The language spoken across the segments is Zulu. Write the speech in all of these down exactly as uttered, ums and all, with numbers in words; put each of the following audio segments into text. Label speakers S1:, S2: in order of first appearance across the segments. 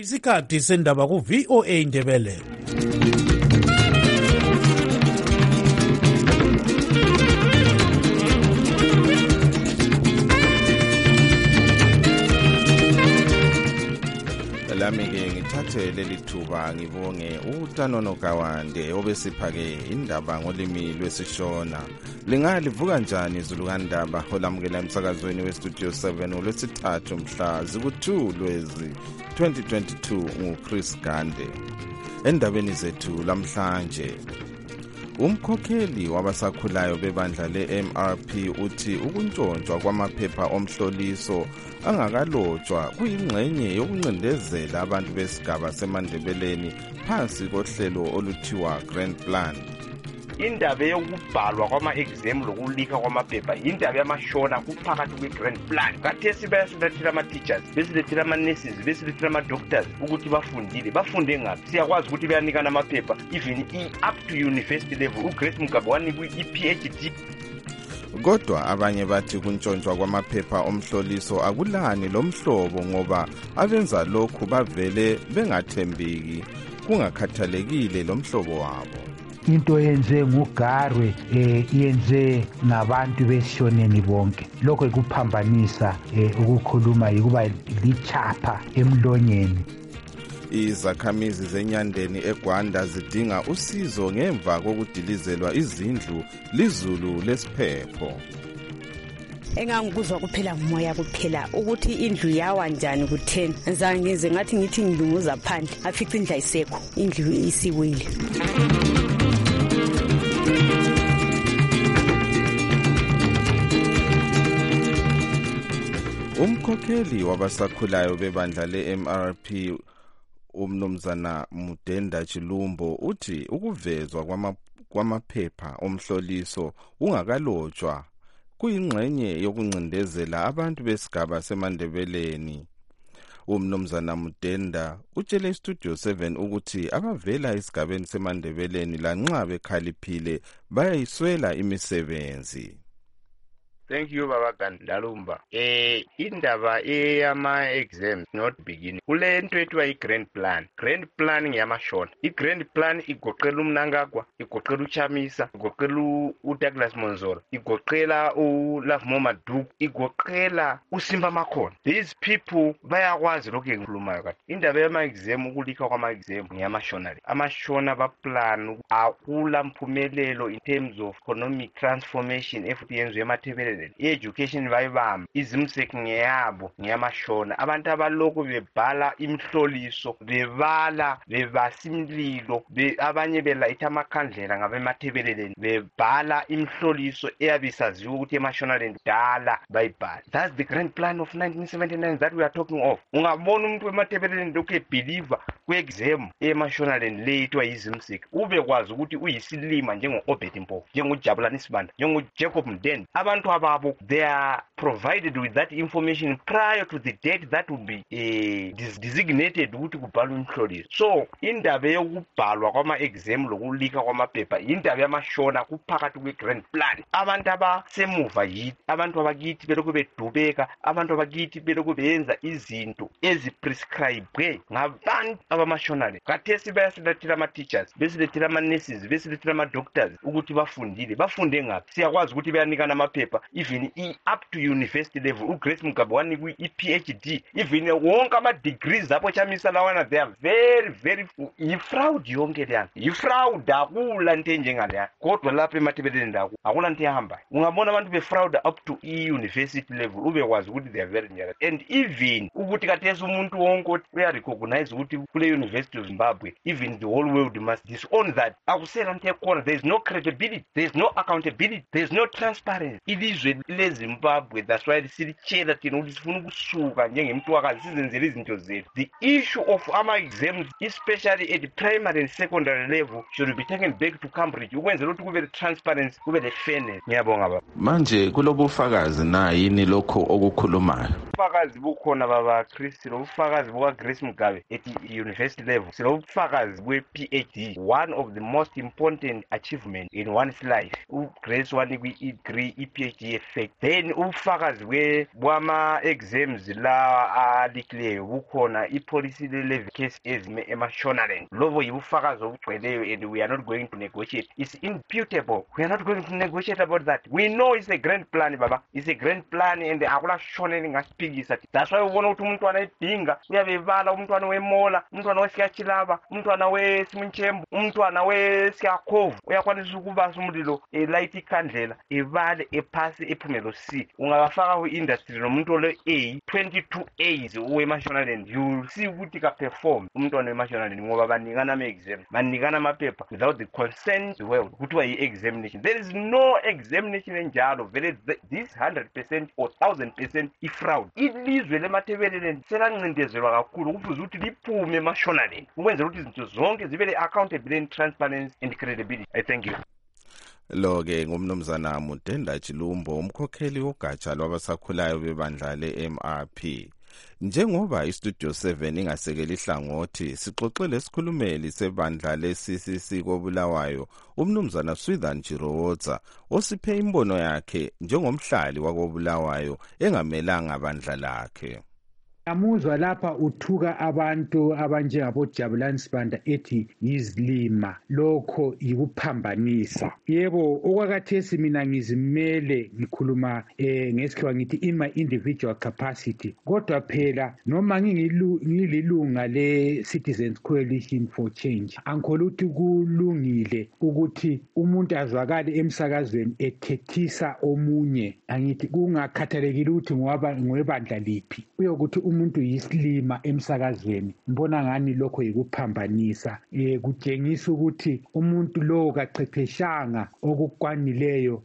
S1: Isikhathi sendaba ku V O A Ndebele.
S2: Lami-ke ngithathe leli thuba ngibonge uTanono Kawande obesiphake indaba ngolimi lwesishona. Lingalivuka njani izulu kandaba olamukela emsakazweni westudio seven olwesithathu mhla ziku-two Lwezi twenty twenty-two nguChris Gande. Endabeni zethu lamhlanje, umkhokheli wabasakhulayo bebandla le-M R P uthi ukuntshontshwa kwamaphepha omhloliso angakalotshwa kuyingxenye yokuncindezela abantu besigaba seMandebeleni phansi kohlelo oluthiwa Grand Plan.
S3: Indaba yokubhalwa kwama-exam lokulika kwamaphepha indaba yamashona kuphakathi kwe-Grand Plan. Kathesi bayasilethela ama-teachers, besilethela ama-nurses, besilethela ama-doctors ukuthi bafundile. Bafunde ngaphi? Siyakwazi ukuthi bayanikana amaphepha even up to university level. uGrace Mugabe wanikwa i-P H D.
S2: Kodwa abanye bathi kuntshontshwa kwamaphepha omhloliso akulani lomhlobo ngoba abenza lokhu bavele bengathembeki kungakhathalekile lomhlobo wabo.
S4: Into yenze nguGarwe eh yenze ngabantu besishoneni bonke. Lokho ikuphambanisa eh ukukhuluma yikuba lichapha emlonyeni.
S2: Izakhamizi zenyandeni eGwanda zidinga usizo ngemva kokudilizelwa izindlu lizulu lesiphepho.
S5: Engangikuzwa kuphela umoya kuphela ukuthi indlu yawa njani ku-ten ngizange ngize ngathi ngithi ngilunguza phandle afica indlu ayisekho, indlu isiwile.
S2: Umkhokheli wabasakhulayo bebandla le-M R P umnumzana Mudenda Chilumbo uthi ukuvezwa kwamaphepha omhloliso ungakalotshwa kuyingxenye yokuncindezela abantu besigaba seMandebeleni. Umnumzana Mudenda utshele iStudio seven ukuthi abavela esigabeni seMandebeleni lanxa bekhaliphile bayayiswela imisebenzi.
S3: Thank you Baba Gandalumba. Eh indaba eyama exams not beginning. Kule nto ethiwa i-Grand Plan. Grand Plan ngiyamashona. I-Grand Plan igoqela uMnangagwa, igoqela uChamisa, igoqela uDouglas Monzolo, igoqela uLove Maduku, igoqela uSimba Makhona. These people bayakwazi lokho engikhulumayo kade. Indaba yama exam ukulika kwama exam ngiyamashona. Amashona baplan akula mphumelelo in terms of economic transformation efuthi yenziwe emathebeleni. I-education bayibamba, izimseki ngeyabo ngiyamashona. Abantu abaloko bebhala imhloliso, bebala, bebasimlilo, be, abanye belayitha amakhandlela ngabemathebeleleni, bebhala imhloliso eyabisaziwe ukuthi emashonaleni dala bayibhala. That's the Grand Plan of nineteen seventy-nine that we are talking of. Ungabona umuntu wemathebeleleni lokhu ebelieve kwe-exam emashonaleni leyitwa izimseki, ube kwazi ukuthi uyisilima njengo-Obed Mpofu, njengojabulani Sibanda, njengoJacob Mdende. Abantu they are provided with that information prior to the date that will be uh, designated ukuthi kubhalwe imhloliso. So indaba yokubhalwa kwama-exam lokulika kwamaphepha indaba yamashona kuphakathi kwe-Grand Plan. Abantu abasemuva yithi, abantu abakithi belokhu bedubeka, abantu abakithi belokhu benza izinto eziprescribwe ngabantu abamashonale. Kathesi bayasilethela ama-teachers, besilethela ama-nurses, besilethela ama-doctors ukuthi bafundile. Bafunde ngaphi? Siyakwazi ukuthi bayanikana amaphepha even up to university level. uGrace Mugabe wanikwa i-P H D, even wonke ama-degrees apho Chamisa lawana, they are very very yifraud yonke leyana, yifraud akula nto enjengaleya. Kodwa lapha emathebeleni ndaku akula nto ehamba. Ungabona abantu befraud up to i-university level ube kwazi ukuthi they are very dangerous. And even ukuthi kathesi umuntu wonke uyarecognize ukuthi kule University of Zimbabwe, even the whole world must disown that. Akusela nto ekhona, there is no credibility, there is no accountability, there is no transparency. Ilizwe leZimbabwe, that's why silitshela thina ukuthi sifuna ukusuka njengemntwakazi sizenzele izinto zethu. The issue of ama exams, especially at the primary and secondary level, should be taken back to Cambridge ukwenzela ukuthi kube transparency, kube le fairness. Ngiyabonga baba.
S2: Manje kulobufakazi na yini lokho okukhulumayo?
S3: ubufakazi bukhona baba Chris, silobufakazi buka Grace Mugabe at university level, silobufakazi bwe P H D, one of the most important achievement in one's life. uGrace wanikwi degree i P H D effect. Then ubufakazi bwe bwama exams la alikleyo bukhona i policy level case ezime eMashonaland. Lobo yibufakazi obugcweleyo, and we are not going to negotiate. It's imputable. We are not going to negotiate about that. We know it's a grand plan, baba. It's a grand plan, and akula shoneni ngaspigisa. That's why ubona ukuthi umuntu anayidinga uyabevala, umntwana weMola, umntwana weSiyachilaba, umntwana weSimunchembu, umntwana weSiyakhovu uyakwanisa ukubasa umlilo elight ikhandlela evale ephasi ephumelo C. Ungabafaka ku-industry nomuntu ole A twenty-two A's weMashonaland, you see ukuthi ka perform umntwana weMashonaland ngoba banikana ama-exam, banikana amaphepha without the consent well kuthiwa yi-examination. There is no examination enjalo, vele this one hundred percent or one thousand percent ifraud. Ilizwe leMatabeleland selancindezelwa kakhulu kufuze ukuthi liphume eMashonaland ukwenzela ukuthi izinto zonke zibe le-accountability, transparency and credibility. I thank you.
S2: Lo-ke ngumnumzana Mudenda Chilumbo, umkhokheli wogatsha lwabasakhulayo bebandla le-M R P. Njengoba iStudio seven ingasekela ihlangothi, sixoxele isikhulumeli sebandla le-C C C koBulawayo, umnumzana Swithan Jirowotsa, osiphe imbono yakhe njengomhlali wakoBulawayo engamelanga bandla lakhe.
S4: Amuzwa lapha uthuka abantu abanjengabo Jabulani Sibanda ethi yizilima, lokho yikuphambanisa. Yebo, okwakathesi mina ngizimele ngikhuluma eh ngesikhiwa ngithi in my individual capacity, kodwa phela noma ngililunga le Citizens Coalition for Change, angikholwa ukuthi kulungile ukuthi umuntu azwakale emsakazweni ethethisa omunye, angithi kungakhathalekile ukuthi ngoba ngwebandla liphi, uyokuthi umuntu yisilima emsakazweni. Ngibona ngani lokho yikuphambanisa, eh kutshengisa ukuthi umuntu lo kachwepheshanga okukwanileyo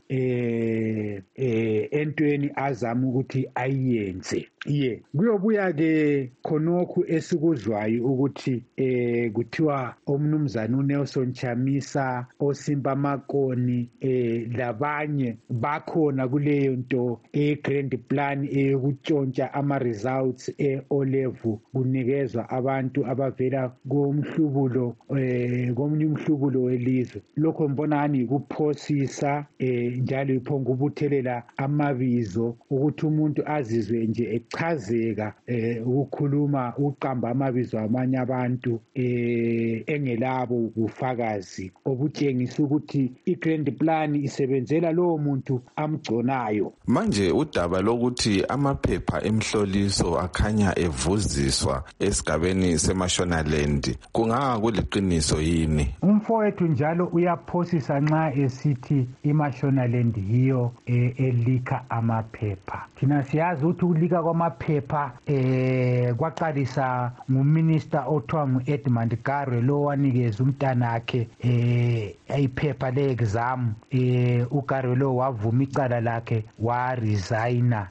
S4: eh eh entweni azama ukuthi ayenze. Ye kuyobuya ke khonokhu esikuzwayo ukuthi eh kuthiwa omnumzana uNelson Chamisa, oSimba Makoni eh labanye bakhona kuleyo nto eGrand Plan eyokutshontsha ama results e-O level kunikezwa abantu abavela komhlubulo eh komnye umhlubulo welizwe. Lokho mbona ngani kuphosisa eh njalo iphonga ubuthelela amabizo ukuthi umuntu azizwe nje echazeka eh ukukhuluma uqamba amabizo amanye abantu eh engelabo ubufakazi obutshengisa ukuthi iGrand Plan isebenzela lowo muntu amgconayo.
S2: Manje udaba lokuthi amaphepha emhloliso akhanya evuziswa esigabeni seMashonaland kungaka kuliqiniso yini?
S4: Umfowethu njalo uyaphosisa nxa esithi iMashonaland yiyo elika amaphepha. Thina siyazi ukuthi ulika kwamaphepha eh kwaqalisa nguminister othiwa nguEdmund Garwe, lo wanikeza umntanakhe eh iphepha le-exam. eh uGarwe lo wavuma icala lakhe wa resigna,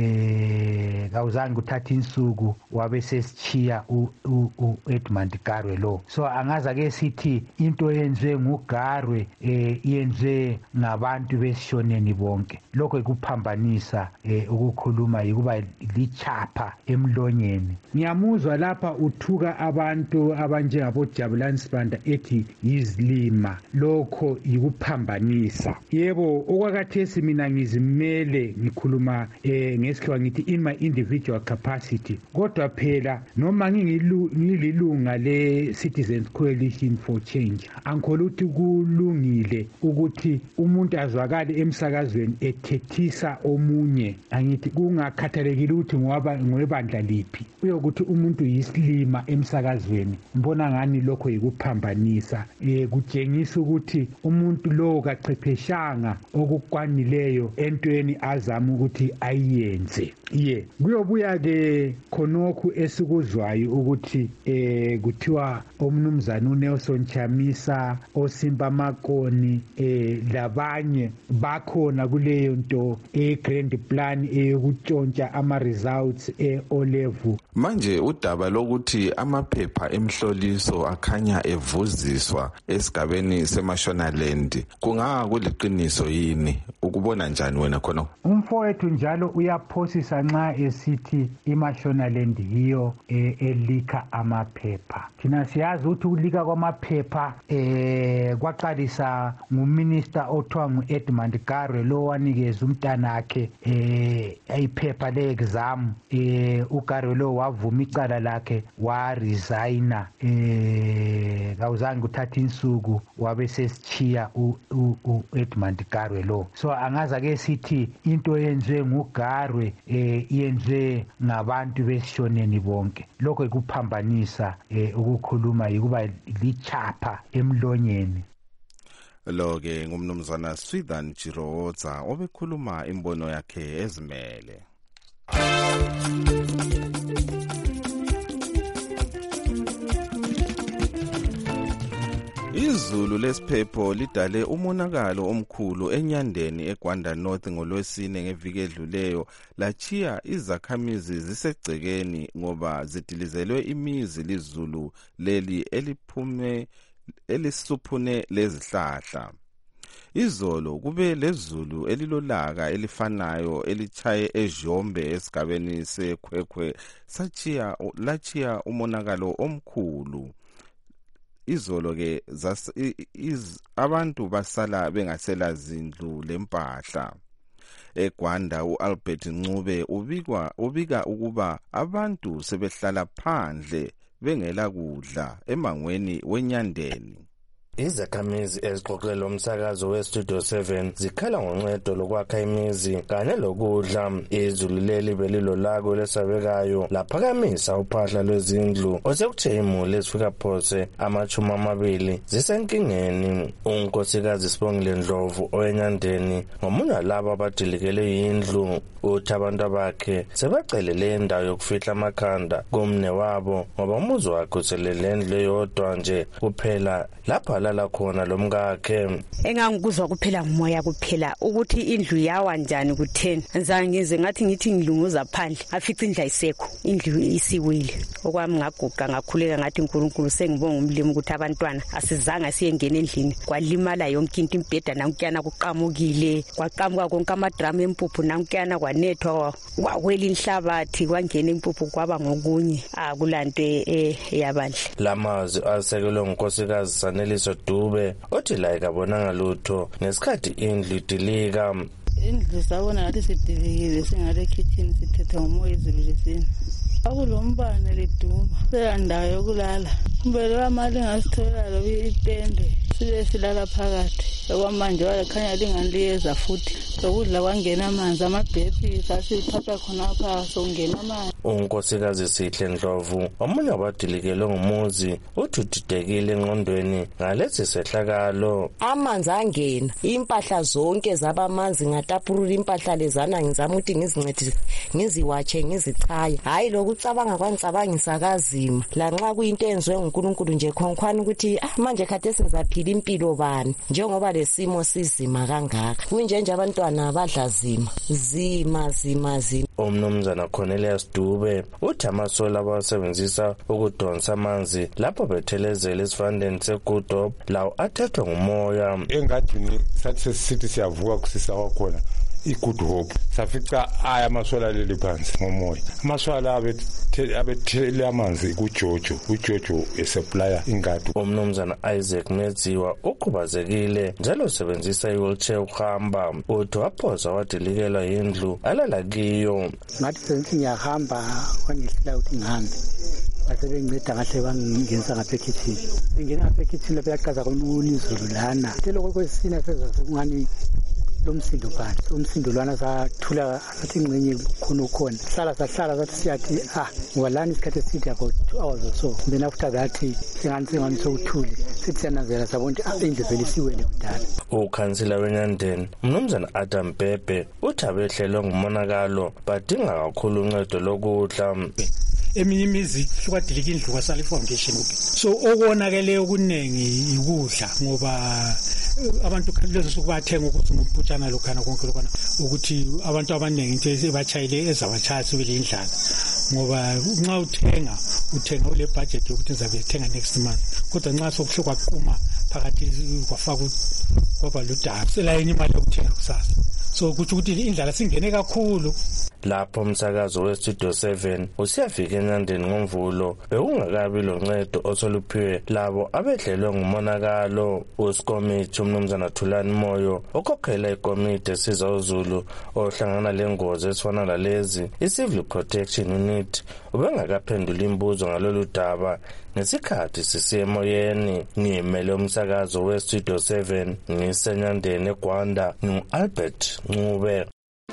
S4: eh kawuzange uthatha insuku wabe sesichiya uEdmund Garwe lo. So angaza ke sithi into yenziwe nguGarwe eh yenziwe ngabantu besishoneni bonke. Lokho ikuphambanisa eh ukukhuluma yikuba lichapha emlonyeni. Ngiyamuzwa lapha uthuka abantu abanjengabo Jabulani Sibanda ethi yizilima, lokho yikuphambanisa. Yebo, okwakathesi mina ngizimele ngikhuluma eh ngesikhiwa ngithi in my individual capacity, kodwa phela noma ngililunga le Citizens Coalition for Change, angikholwa ukuthi kulungile ukuthi umuntu azwakale emsakazweni ethethisa omunye, angithi kungakhathalekile ukuthi ngoba ngwebandla liphi, uyokuthi umuntu yisilima emsakazweni. Ngibona ngani lokho yikuphambanisa, eh kutshengisa ukuthi umuntu lo kachwepheshanga okukwanileyo entweni azama ukuthi ayenze. Ye kuyobuya ke ke khonokhu esikuzwayo ukuthi eh kuthiwa omnumzana uNelson Chamisa oSimba Makoni eh labanye bakhona kuleyo nto e-grand plan eyokutshontsha ama-results e-O level.
S2: Manje udaba lokuthi amaphepha emhloliso akhanya evuziswa esigabeni seMashonaland kungaka kuliqiniso yini? Ukubona njani wena khona?
S4: Umfowethu njalo uyaphosisa nxa esithi iMashonaland yiyo elika amaphepha. Thina siyazi ukuthi ulika kwamaphepha eh kwaqalisa nguminister othiwa ngu-Edmund Garwe lo wanikeza umntanakhe eh iphepha le-exam eh uGarwe lo wavuma icala lakhe waresigna eh kawuzange kuthatha insuku wabe sesichiya u-Edmund Garwe lo. So angaza ke sithi into yenziwe nguGarwe eh yenziwe ngabantu besishoneni bonke. Lokho ikuphambanisa eh ukukhuluma yikuba lichapha emlonyeni.
S2: Lo ke ngumnumzana Swithan Chiroza obekhuluma imbono yakhe ezimele. Izulu lesiphepho lidale umonakalo omkhulu enyandeni eGwanda North ngolwesine ngeviki edluleyo lachiya izakhamizi zisegcekeni ngoba zidilizelwe imizi lizulu leli eliphume elisuphune lezihlahla. Izolo kube lezulu elilolaka elifanayo elichaye eJombe esigabeni seKhwekhwe sachiya lachiya umonakalo omkhulu. Izolo ke abantu basala bengasela zindlu lempahla. eGwanda uAlbert Ncube ubikwa ubika ukuba abantu sebehlala phandle bengela kudla emangweni wenyandeni.
S6: Izakhamizi ezixoxela umsakazo weStudio seven zikhala ngoncedo lokwakha imizi kanye lokudla. Izulu leli belilolako lesabekayo laphakamisa uphahla lwezindlu osekuthe imuli ezifika phose amachumi amabili zisenkingeni. Unkosikazi Sibongile Ndlovu oyenyandeni ngomunye labo abadilikele yindlu uthi abantu bakhe sebacelele indawo yokufihla amakhanda kumne wabo ngoba umuzi wakhe uselele endlu eyodwa nje kuphela lapha lala khona lomkakhe.
S5: Engangikuzwa kuphela ngumoya kuphela ukuthi indlu yawa njani kutheni. Ngizangize ngathi ngithi ngilunguza phandle afica indlu ayisekho, indlu isiwile. Okwami ngaguqa ngakhuleka ngathi uNkulunkulu sengibonga umlimi ukuthi abantwana asizange siyengena endlini kwalimala yonke into, imbheda nankuyana kuqamukile kwaqamuka konke amadrama empuphu nankuyana kwanethwa kwawela inhlabathi kwangena impuphu kwaba ngokunye akulanto eyabandla.
S6: Lamazi asekelwe ngunkosikazi Saneliso Dube othi la ikabonanga lutho ngesikhathi indlu idilika.
S7: Indlu sabona ngathi sidilikile singale kitchen sithethe ngomoya izulu lesini. Akulombane liduma seyandawo yokulala kumbele amali ngasithola lo itende sibe silala phakathi okwamanje walakhanya lingaliyeza futhi lokudla kwangena amanzi amabhethi sasiphatha khonapha songena amanzi.
S6: Unkosikazi Sihle Ndlovu omunye wabadilikele ngumuzi uthudidekile engqondweni ngalesi sehlakalo.
S8: Amanzi angena impahla zonke zabamanzi ngatapurula impahla lezana ngizama ukuthi ngizincedise ngiziwache ngizichaye hayi lokucabanga kwanicabangisa kazima lanxa kuyinto enziwe nguNkulunkulu nje khonkhwana ukuthi ah manje kade sizaphila impilo bani njengoba lesimo sizima kangaka kunje nje abantwana abadla zima zima zima zima.
S6: Umnumzana Cornelius Dube uthi amasola abasebenzisa ukudonsa amanzi lapho bethelezela esivandeni seGoodhope lawo athethwe ngumoya.
S9: Engadini sathi sithi siyavuka kusisa wakhona iGoodhope safica aya amasola leli phansi ngomoya. Amasola abethele amanzi kuJojo uJojo esupplier ingadi.
S6: Umnumzana Isaac Medziwa ukhubazekile njalo usebenzisa iwheelchair ukuhamba uthi waphoza wadilikela indlu alala kiyo.
S10: Ngathi sengithi ngiyahamba kwangihlela ukuthi ngihambe base benginceda ngahle bangingenisa ngapha ekitchen. Ngingena ngapha ekitchen lapha yaqhaza khona ulizulu lana. Telo kwesina sezase kungani lo msindo phansi umsindo lwana sathula athi ingcenye khona khona hlala sahlala sathi siyathi ah ngwalani isikhathi eside about two hours or so then after that singani singani sokuthule sithi siyanazela sabona ukuthi indlu vele siwele kudala.
S6: Ukhansila weNyandeni umnumzana Adam Bhebhe uthi abehlelwe ngumonakalo badinga kakhulu uncedo lokudla.
S4: Eminye imizi kwadilika indlu kwasala foundation so okonakele okuningi ikudla ngoba abantu kalezo sokubathenga ukuthi ngomputshana lokhana konke lokhana ukuthi abantu abaningi into ebachayile ezabachasi wele indlala ngoba nxa uthenga uthenga ule budget yokuthi ngizabe ethenga next month kodwa nxa sokuhluka qhuma phakathi kwafaka kwaba ludaba selayini imali yokuthenga kusasa so kuthi ukuthi indlala singene kakhulu.
S6: Lapho umsakazo weStudio seven usiyafika eNyandeni ngoMvulo bekungakabi loncedo osoluphiwe labo abehlelwe ngumonakalo. Usikomiti umnumzana Thulani Moyo okhokhela ikomiti esiza uZulu ohlangana lengozi esifana lalezi iCivil Protection Unit ubengakaphendula imibuzo ngalolu daba ngesikhathi sisiyemoyeni. Ngimele umsakazo weStudio seven ngiseNyandeni eGwanda ngu-Albert Ncube.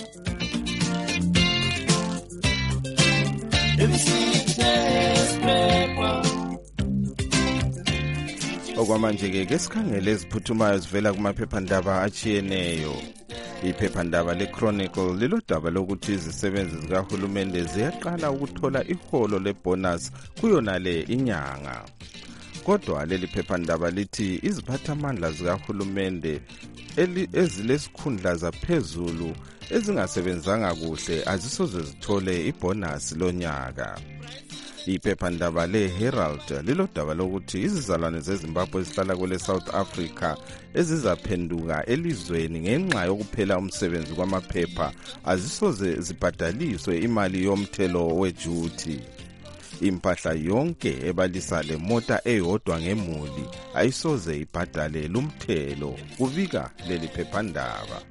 S2: Okwamanje ke sikhangele eziphuthumayo zivela kumaphephandaba achiyeneyo. Iphephandaba leChronicle lilodaba lokuthi izisebenzi zikahulumende ziyaqala ukuthola iholo lebonus kuyona le inyanga. Kodwa leli phephandaba lithi iziphathamandla zikahulumende ezilesikhundla zaphezulu ezingasebenzanga kuhle azisoze zithole ibonus lonyaka. Iphephandaba leHerald lilodaba lokuthi izizalwane zeZimbabwe ezihlala kwele South Africa ezizaphenduka elizweni ngenxa yokuphela umsebenzi kwamaphepha azisoze zibhadaliswe imali yomthelo wejuthi. Impahla yonke ebalisa le mota eyodwa ngemuli ayisoze ibhadale lumthelo, kubika leli phephandaba.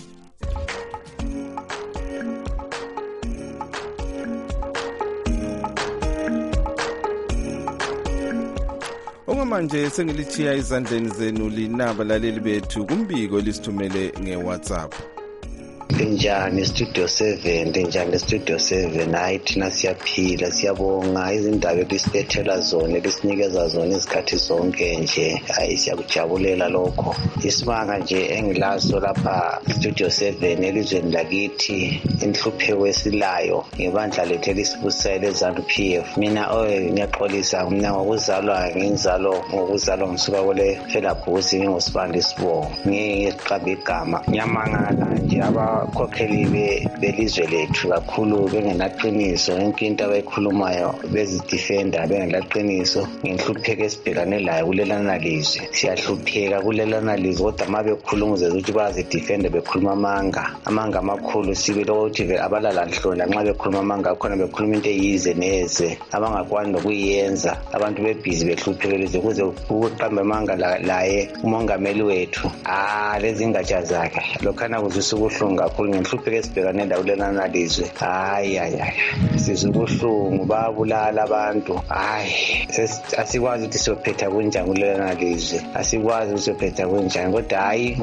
S2: Okwamanje sengilithiya izandleni zenu linaba laleli bethu kumbiko lisithumele ngeWhatsApp.
S11: Njani Studio seven, njani Studio seven, hayi thina siyaphila siyabonga izindaba elisibethela zona elisinikeza zona izikhathi zonke nje, hayi siyakujabulela lokho. Isibanga nje engilaso lapha Studio seven elizweni lakithi inhlupheko esilayo ngebandla lethu elisibusele ZANU-P F. Mina oye ngiyaxolisa mina ngokuzalwa ngenzalo ngokuzalwa ngisuka kwele Felabhusi ngingosibandi Sibongo ngiqaba igama ngiyamangala nje aba abakhokheli belizwe lethu kakhulu bengenaqiniso yonke into abayikhulumayo bezidefender bengelaqiniso ngenhlupheko esibhekane layo kulelana lizwe. Siyahlupheka kulelana lizwe kodwa uma bekhuluma ukuthi bazidefender bekhuluma amanga amanga amakhulu sibile ukuthi abalala nhlonla nxa bekhuluma amanga khona bekhuluma into eyize neze abangakwani nokuyenza abantu bebhizi behluphekile kuze ukuqamba amanga laye umongameli wethu ah lezi ingatsha zakhe lokhana kuzisa ubuhlungu kakhulu ngenhlupheko esibhekane layo kulelana lizwe. Hayi hayi sizubuhlungu babulala abantu. Hayi asikwazi ukuthi siyophetha kunjani kulelana lizwe, asikwazi ukuthi siyophetha kunjani kodwa hayi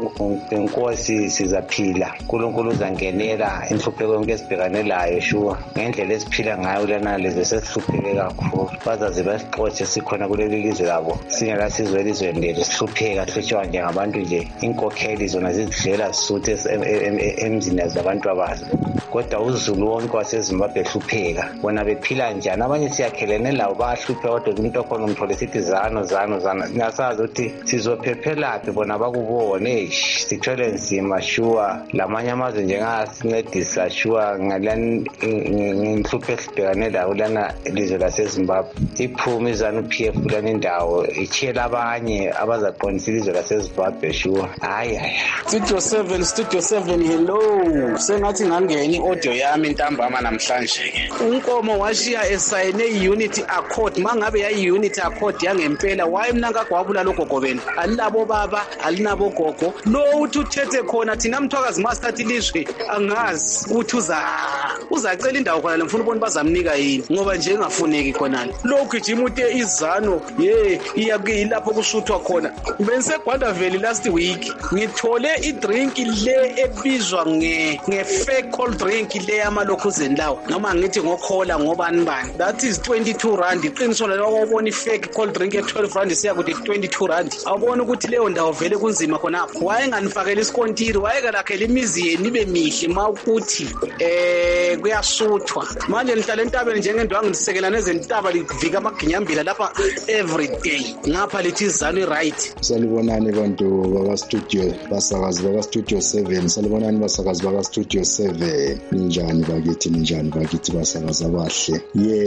S11: ngonkosi sizaphila. uNkulunkulu uzangenela inhlupheko yonke esibhekane layo sure ngendlela esiphila ngayo kulelana lizwe sesihlupheke kakhulu. Bazaze basixotshe sikhona kuleli lizwe labo singela sizwe elizweni lethu sihlupheka hlutshwa njengabantu nje inkokheli zona zidlela sisuthe emzini zabantu abazo kodwa uZulu wonke waseZimbabwe ehlupheka bona bephila njani. Abanye siyakhelene lawo bahlupheka kodwa umuntu okhona umthole sithi zano zano zano ngiyasazi ukuthi sizophephelaphi bona bakubone sithwele nzima sure lamanye amazwe njengasincedisa sure ngalani ngenhlupho esibhekane lawo lana ilizwe laseZimbabwe iphuma iZANU-P F kulani indawo ichiyela abanye abazaqondisa ilizwe laseZimbabwe sure. Hayi hayi Studio seven Studio seven hello sengathi ngangene
S12: i-audio yami ntambama namhlanje. uNkomo washiya esayine i-unity accord mangabe yayi-unity accord yangempela wayemna kagwabula logogobeni alinabo baba alinabo gogo lo uthi uthethe khona thina Mthwakazi Master ilizwe angazi uthi uza uzacela indawo khona lemfuna ubona bazamnika yini ngoba nje engafuneki khona lokhu ijima uthe izano ye iyakuyilapho kusuthwa khona bense Gwanda Valley last week ngithole idrink le ebizwa nge nge fake cold drink le yamalokhuzeni lawo noma ngithi ngokhola ngobani bani that is twenty-two rand iqiniso lawo ubona ifake cold drink e twelve rand siya kuthi twenty-two rand awubona ukuthi leyo ndawo vele kunzima khona wayenganifakela iskontiri wayekalakhela imizi yeni ibe mihle mawukuthi eh kuyasuthwa manje nihlala entabeni njengendwangu ndisekela nezentaba livika amaginyambila lapha every day ngapha lithi izalo right.
S13: Salibonani bantu baka studio basakazi baka studio seven salibonani basakazi baka studio seven ninjani bakithi ninjani bakithi basakazi abahle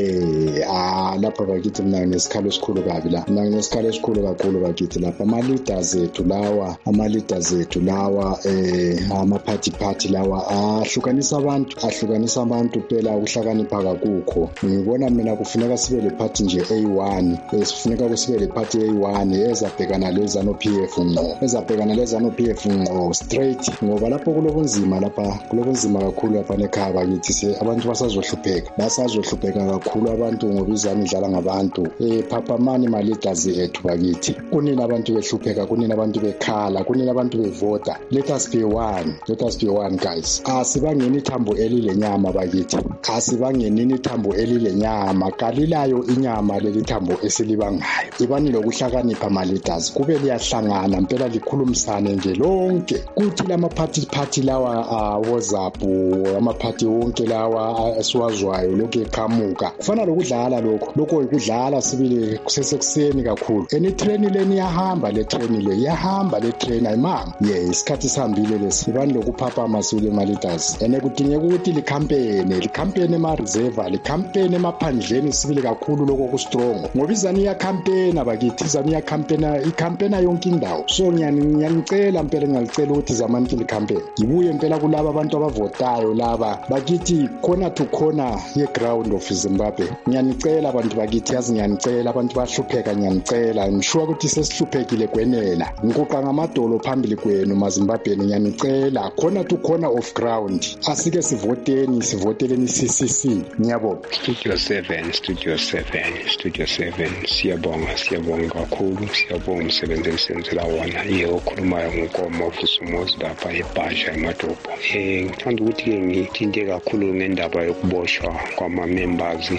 S13: ye ah lapha bakithi mina nesikhalo esikhulu kabi la mina nesikhalo esikhulu kakhulu bakithi lapha ama leaders ethu lawa ama leaders ethu lawa eh ama party party lawa ahlukanisa abantu ahlukanisa abantu phela ukuhlakanipha kakukho ngibona mina kufuneka sibe le party nje A one esifuneka kusibe le party A one ezabhekana lezano P F ngo ezabhekana lezano P F ngo straight ngoba lapho kulobunzima lapha kulobunzima kakhulu lapha nekhaya bakithi se abantu basazohlupheka basazohlupheka kakhulu abantu ngoba izami idlala ngabantu eh papa mani maleaders ethu bakithi kunina abantu behlupheka kunina abantu bekhala kunina abantu bevota let us be one let us be one guys asibangeni ithambo elile nyama bakithi asibangeni ithambo elile nyama kalilayo inyama leli thambo esilibangayo ibani lokuhlakanipha maleaders kube liyahlangana impela likhulumisane nje lonke kuthi lama party party lawa WhatsApp ama party wonke lawa esiwazwayo lokho eqhamuka kufana lokudlala lokho lokho ukudlala sibile kusesekuseni kakhulu eni train leni yahamba le train le yahamba le train ayimanga ye isikhathi sihambile lesi ibani lokuphapha amasule maleaders ene kudingeka ukuthi li campaign li campaign ema reserve li campaign emaphandleni sibile kakhulu lokho ku strong ngoba izani ya campaign abakithi izani ya campaign i campaign yonke indawo so ngiyanicela impela ngiyalicela ukuthi zamanti li campaign ibuye impela kulabo abantu abavotayo laba bakithi khona to khona ye ground of Zimbabwe ngiyanicela abantu bakithi yazi ngiyanicela abantu bahlupheka ngiyanicela ngisho ukuthi sesihluphekile kwenela ngikuqa ngamadolo phambili kwenu maZimbabwe ngiyanicela khona to khona of ground asike sivoteni sivoteleni C C C ngiyabonga.
S14: Studio seven Studio seven Studio seven siyabonga siyabonga kakhulu siyabonga umsebenzi esenzela wona yebo okhulumayo ngoNkomo ofisa umuzi lapha eBhasha eMatopo eh ngithanda ukuthi ke ngithinte kakhulu ngendaba yokuboshwa kwama members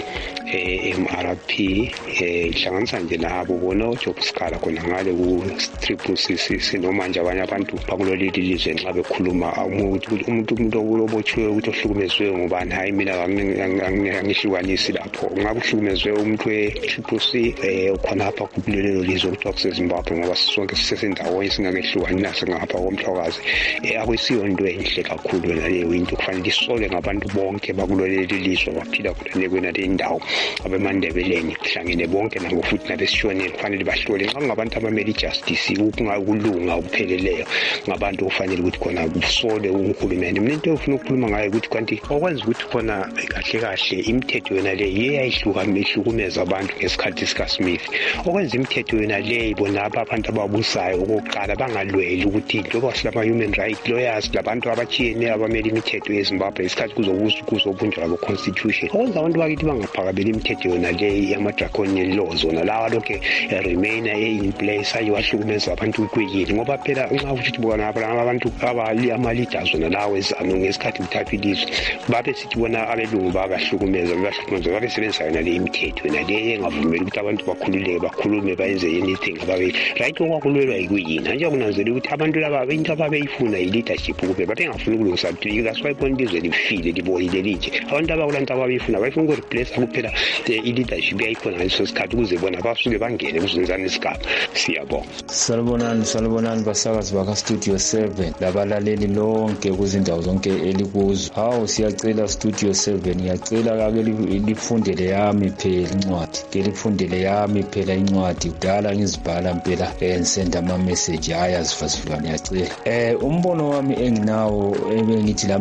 S14: e-M R P eh ihlanganisa nje labo bona uJob Scala khona ngale ku triple C C C noma nje abanye abantu bakuloleli lizwe nxa bekhuluma umuntu umuntu umuntu obotshiwe ukuthi ohlukumezwe ngobani hayi mina angihlukanisi lapho ngakuhlukumezwe umuntu we-triple C eh khona lapha kulolelo lizwe kuthiwa kuseZimbabwe ngoba sonke sisesendawo esingakehlukani nase ngapha koMthwakazi eh akwesiyo into enhle kakhulu wena leyo into kufanele isole ngabantu bonke bakuloleli lizwe baphila khona kwena le ndawo abemandebeleni kuhlangene bonke nabo futhi nabesishoneni kufanele bahlole nxa ngabantu abamele ijustice ukungakulunga ukupheleleyo ngabantu kufanele ukuthi khona kusole uNkulunkulu mina into ofuna ukukhuluma ngayo ukuthi kanti okwenza ukuthi khona kahle kahle imithetho yona le yeyayihluka mehlukumeza abantu ngesikhathi sika Smith okwenza imithetho yona le ibona abantu ababusayo okokuqala bangalweli ukuthi njengoba silama human rights lawyers labantu abachiyene abamele imithetho yeZimbabwe isikhathi kuzobuza kuzobunjwa abo constitution okwenza abantu bakithi bangaphakabeli imithetho yona le yama draconian laws zona lawa lokho remain in place ayihlukumeza abantu kwiyini ngoba phela nxa uthi bona abantu abali ama leaders zona lawo ezano ngesikhathi kuthathwa ilizwe babe sithi bona abelungu bakahlukumeza bahlukumeza babe sebenzisa yona le imithetho yona le engavumeli ukuthi abantu bakhululeke bakhulume bayenze anything ababe right okwakulwelwa yikuyini nje kunanzela ukuthi abantu laba into ababeyifuna i-leadership kube babengafuni ukulungisa ukuthi that's why bona ilizwe lifile liboyile lije abantu abakulanto ababeyifuna bayifuna ukureplace kuphela i-leadership yayikhona ngaleso sikhathi ukuze bona basuke bangene kuzenzana isigaba siyabonga.
S15: Salibonani salibonani basakazi baka Studio seven labalaleli lonke kuzindawo zonke elikuzo hawo siyacela Studio seven ngiyacela kake lifundele yami phela incwadi ke lifundele yami phela incwadi kudala ngizibhala impela ensenda ama message haya sifasifulani ngiyacela eh umbono wami enginawo ebengithi lami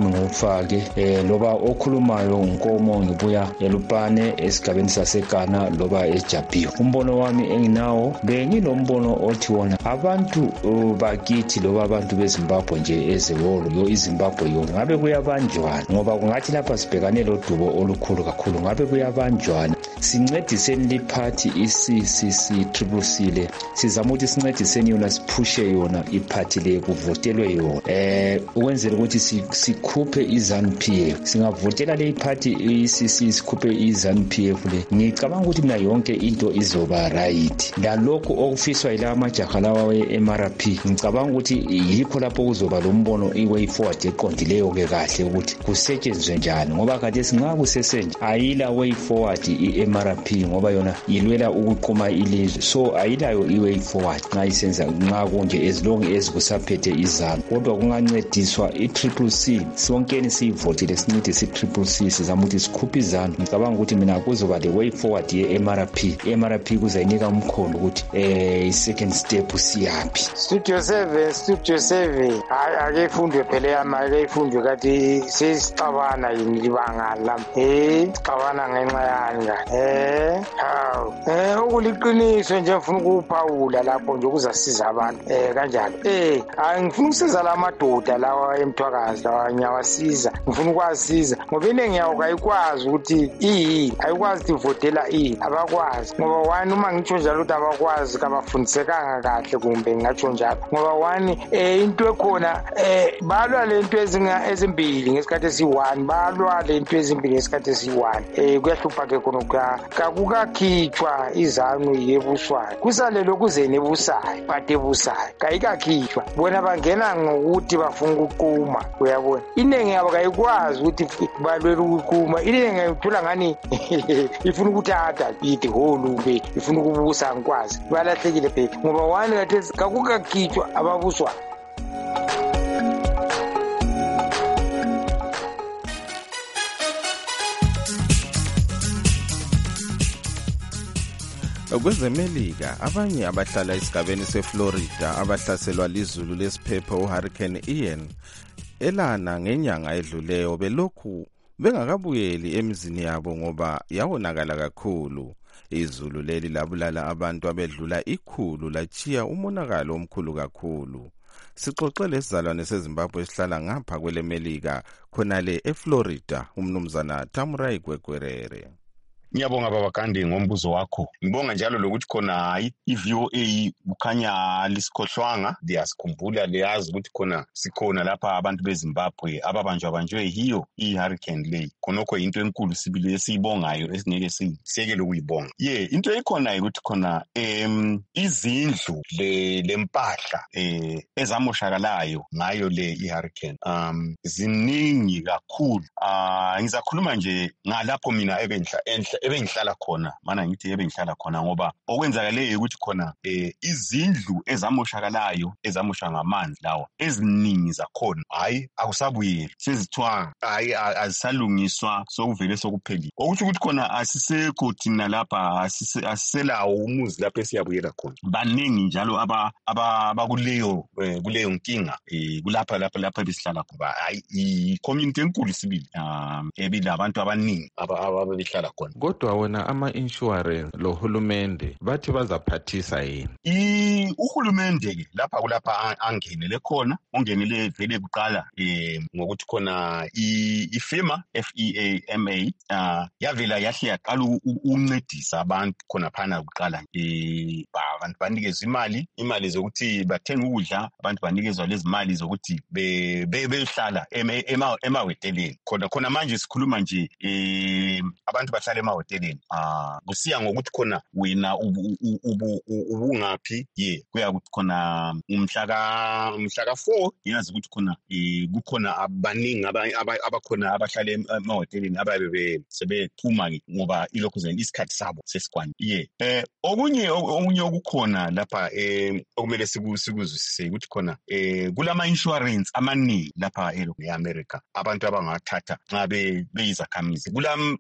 S15: ngifake eh loba okhulumayo unkomo ngibuya eLupane esigabeni saseGhana loba eJabiyo. Umbono wami enginawo benginombono othi wona abantu uh, bakithi loba abantu beZimbabwe nje ezewolo yo iZimbabwe yona ngabe kuyabanjwana ngoba kungathi lapha sibhekane lodubo olukhulu kakhulu ngabe kuyabanjwana. Sincediseni liphathi i-C C C triple C le sizama ukuthi sincediseni yona siphushe yona iphathi le kuvotelwe yona eh ukwenzela ukuthi sikhuphe iZANU P F singavotela le iphathi i-C C sikhuphe iZANU P F le ngicabanga ukuthi mina yonke into izoba right. Lalokho okufiswa yila amajaha lawa we-M R P ngicabanga ukuthi yikho lapho kuzoba lo mbono i-way forward eqondileyo ke kahle ukuthi kusetshenzwe njani ngoba kade singa kusesenje ayila way forward i-M R P ngoba yona ilwela ukuqhuma ilizwe so ayilayo i-way forward nxa isenza nxa kunje as long as kusaphethe iZANU kodwa kungancediswa i-triple C sonkeni siyivotile sincedise i-triple C sizama ukuthi sikhuphe iZANU. Ngicabanga ukuthi mina kuzoba the way forward ye-M R P. i-M R P kuzayinika umkhondo ukuthi eh i-second step siyaphi.
S16: Studio seven Studio seven hayi ake ifundwe phela yama ake ifundwe kathi sesicabana yini libanga lami eh sicabana ngenxa yanga eh hawo eh ukuliqiniso nje mfuna ukuphawula lapho nje kuzasiza abantu eh kanjalo eh angifuna ukusiza lamadoda lawa emthwakazi lawa ngiyawasiza ngifuna ukwasiza ngoba iningi yawo kayikwazi ukuthi iyi ayikwazi ukuvotela iyi abakwazi ngoba wani uma ngitsho njalo ukuthi abakwazi kabafundisekanga kahle kumbe ngatsho njalo ngoba wani eh into ekhona eh balwa lento ezinga ezimbili ngesikhathi esi-one balwa lento ezimbili ngesikhathi esi-one eh kuyahlupha ke khona kakukakhitshwa iZANU yebuswayo kusale lokuzene ebusayo bade ebusayo kayikakhitshwa bona bangena ngokuthi bafuna ukuquma uyabona iningi yabo kayikwazi ukuthi balwela ukuquma iningi ngithola ngani ifuna ukuthatha ithi holube ifuna ukubusa ngikwazi balahlekile phela ngoba wani kathi kakukakhitshwa ababuswayo.
S2: Kwezemelika abanye abahlala esigabeni seFlorida abahlaselwa lizulu lesiphepho uHurricane Ian elana ngenyanga edluleyo belokhu bengakabuyeli emizini yabo ngoba yawonakala kakhulu. Izulu leli labulala abantu abedlula ikhulu lachiya umonakalo omkhulu kakhulu. Sixoxe lesizalwane seZimbabwe esihlala ngapha kwelemelika khonale eFlorida umnumzana Tamurai Gwegwerere.
S17: Ngiyabonga baba Kandi ngombuzo wakho. Ngibonga njalo lokuthi khona i-V O A kukhanya lisikhohlwanga liyasikhumbula liyazi ukuthi khona sikhona lapha abantu beZimbabwe ababanjwa banjwe hiyo i-hurricane le. Khonokho into enkulu sibili esiyibongayo esingeke sisekele ukuyibonga. Ye into ekhona ukuthi khona em izindlu le lempahla eh ezamoshakalayo ngayo le i-hurricane um ziningi kakhulu. Ah ngizakhuluma nje ngalapho mina ebenhla enhla ebengihlala khona mana ngithi ebengihlala khona ngoba okwenzakaleyo ukuthi khona eh izindlu ezamoshakalayo ezamosha ngamanzi lawa eziningi zakhona hayi akusabuyeli sezithwa hayi azisalungiswa sokuvele sokuphelile ukuthi ukuthi khona asisekho thina lapha asiselawo umuzi lapha esiyabuyela khona baningi njalo aba abakuleyo kuleyo nkinga eh kulapha lapha lapha besihlala khona hayi i community enkulu sibili um ebila abantu abaningi ababehlala khona.
S2: Kodwa wona ama-insurance lohulumende bathi bazaphathisa yini?
S17: I uhulumende ke lapha kulapha angenele khona ongenele vele kuqala eh ngokuthi khona ifema F E A M A uh yavela yahle yaqala ukuncedisa abantu khona phana kuqala eh abantu banikeza imali imali zokuthi bathenga ukudla abantu banikezwa lezi mali zokuthi behlala emahoteleni khona khona manje sikhuluma nje eh abantu bahlala emahoteleni ah kusiya ngokuthi khona wena ubungaphi ye kuya ukuthi khona umhlaka umhlaka four yazi ukuthi khona eh kukhona abaningi abakhona abahlala emahoteleni ababe sebephuma ngoba ilokhu zen isikhathi sabo sesikwani ye eh okunye okunye okukhona lapha eh okumele sikuzwisise ukuthi khona eh kulama insurance amaningi lapha eAmerica abantu abangathatha nxa beyizakhamizi kulam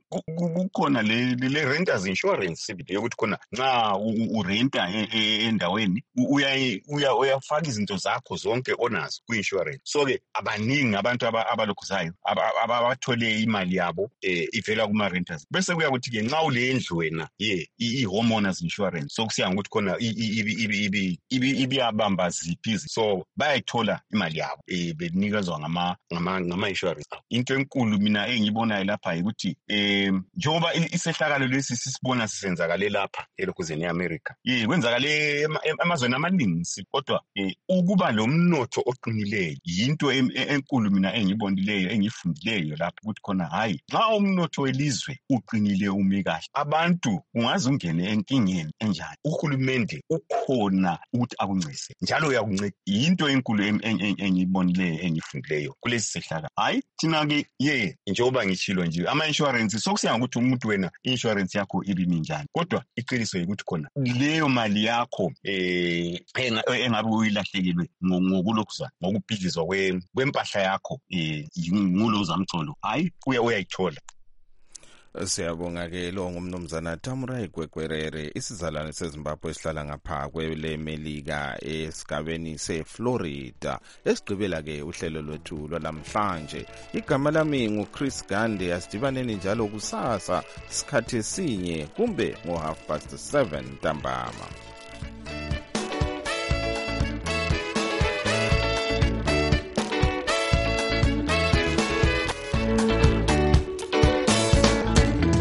S17: kukhona le le renters insurance yokuthi khona nxa urenta endaweni uya uyafaka izinto zakho zonke onazo ku-insurance. So-ke abaningi abantu abalokhuzayo abathole imali yabo ivela kuma-renters. Bese kuya ukuthi-ke nxa ule ndlu wena ye i-homeowners insurance sokusiya ngokuthi khona ibiyabamba ziphi. So bayayithola imali yabo benikezwa ngama-insurance. Into enkulu mina engiyibonayo lapha yikuthi um njengoba isehlakalo lesi sisibona sisenzakale lapha elokhuzeni ye-America kwenzakale emazweni amaningi, kodwa ukuba lo mnotho oqinileyo yinto enkulu mina engiyibonileyo engiyifundileyo lapha ukuthi khona hayi nxa umnotho welizwe uqinile umi kahle abantu ungaze ungene enkingeni enjani, uhulumende ukhona ukuthi akuncise njalo uyakunceda. Yinto enkulu engiyibonileyo engiyifundileyo kulesi sehlakalo. Hayi thina-ke ye njengoba ngitshilo nje ama-insurance sokusiya ngokuthi umuntu wena i-insurance yakho ibimi njani, kodwa iqiniso yikuthi khona leyo mali yakho eh engabe uyilahlekelwe ngokulokhuza ngokubhidlizwa kwempahla yakho eh ngulo zamtholo hayi uya uyayithola.
S2: Siyabonga-ke lo ngumnumzana Tamurai Gwegwerere, isizalwane seZimbabwe esihlala ngapha kwele Melika esigabeni seFlorida. Esigqibela-ke uhlelo lwethu lwalamhlanje. Igama lami nguChris Gande. Asidibaneni njalo kusasa sikhathi sinye kumbe ngo half past seven ntambama.